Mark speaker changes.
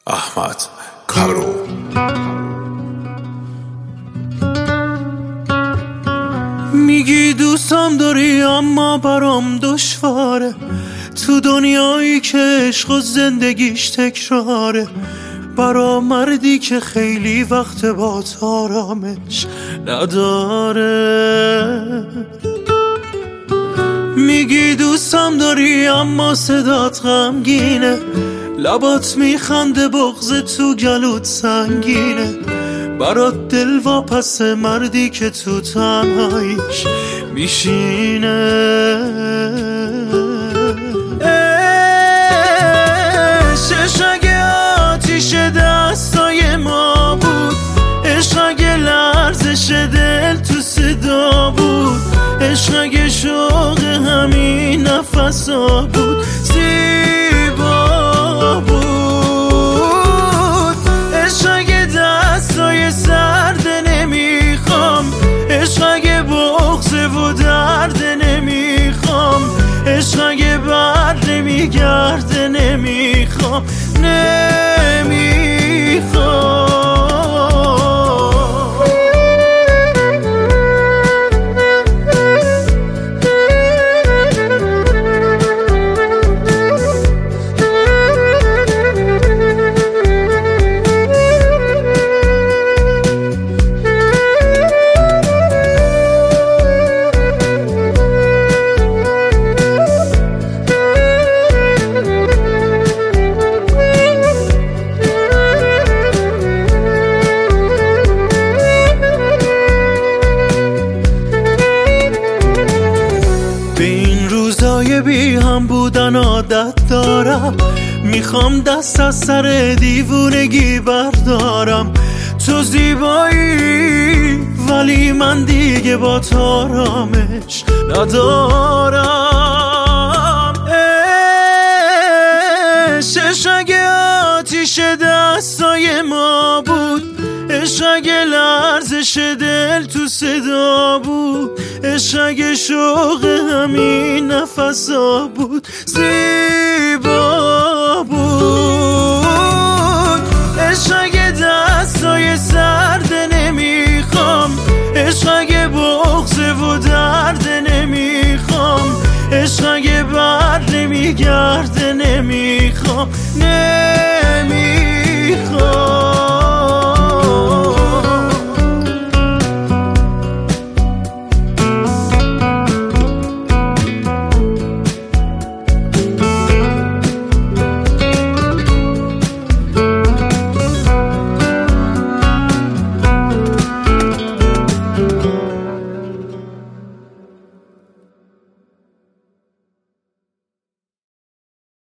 Speaker 1: احمد کرو.
Speaker 2: میگی دوستم داری اما برام دشواره، تو دنیایی که عشق و زندگیش تکراره، برا مردی که خیلی وقت با آرامش نداره. میگی دوستم داری اما صدات غمگینه، لبات میخنده بغض تو گلوت سنگینه، برات دل واپس مردی که تو تنهاییش میشینه. عشق اگه آتیش دستای ما بود، عشق اگه لرزش دل تو صدا بود، عشق اگه شوق همین نفسا بود، زیبا بود. عشق اگه دستای سرد نمیخوام، عشق اگه بغضه و درد نمیخوام، عشق اگه بر نمیگرده نمیخوام، نمیخوام. بی هم بودن عادت دارم، میخوام دست از سر دیوونگی بردارم. تو زیبایی ولی من دیگه با آرامش ندارم. عشق اگه آتیش دستای ما بود، عشق اگه لرزش دل تو صدا بود، عشق اگه شوق همین نفسا بود، زیبا بود. عشق اگه دستای سرد نمیخوام، عشق اگه بغضه و درد نمیخوام، عشق اگه بر نمیگرده نمیخوام،